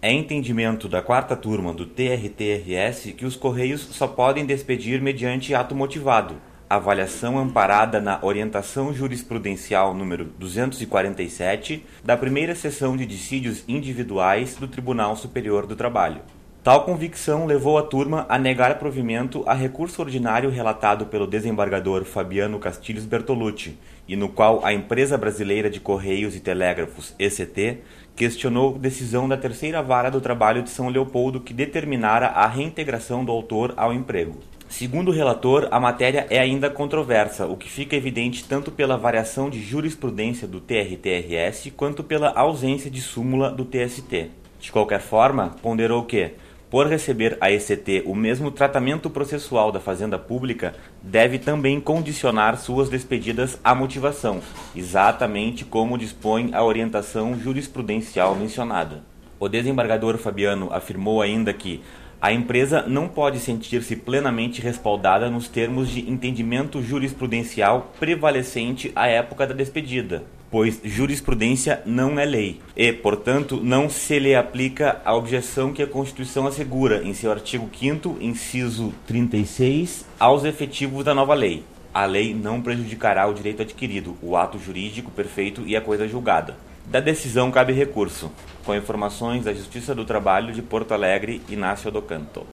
É entendimento da quarta turma do TRT-RS que os Correios só podem despedir mediante ato motivado, avaliação amparada na Orientação Jurisprudencial número 247 da primeira sessão de dissídios individuais do Tribunal Superior do Trabalho. Tal convicção levou a turma a negar provimento a recurso ordinário relatado pelo desembargador Fabiano Castilhos Bertolucci, e no qual a Empresa Brasileira de Correios e Telégrafos, ECT, questionou decisão da Terceira Vara do Trabalho de São Leopoldo que determinara a reintegração do autor ao emprego. Segundo o relator, a matéria é ainda controversa, o que fica evidente tanto pela variação de jurisprudência do TRT-RS quanto pela ausência de súmula do TST. De qualquer forma, ponderou que, por receber a ECT o mesmo tratamento processual da Fazenda Pública, deve também condicionar suas despedidas à motivação, exatamente como dispõe a orientação jurisprudencial mencionada. O desembargador Fabiano afirmou ainda que a empresa não pode sentir-se plenamente respaldada nos termos de entendimento jurisprudencial prevalecente à época da despedida, pois jurisprudência não é lei e, portanto, não se lhe aplica a objeção que a Constituição assegura, em seu artigo 5º, inciso 36, aos efetivos da nova lei. A lei não prejudicará o direito adquirido, o ato jurídico perfeito e a coisa julgada. Da decisão cabe recurso. Com informações da Justiça do Trabalho de Porto Alegre, Inácio Docanto.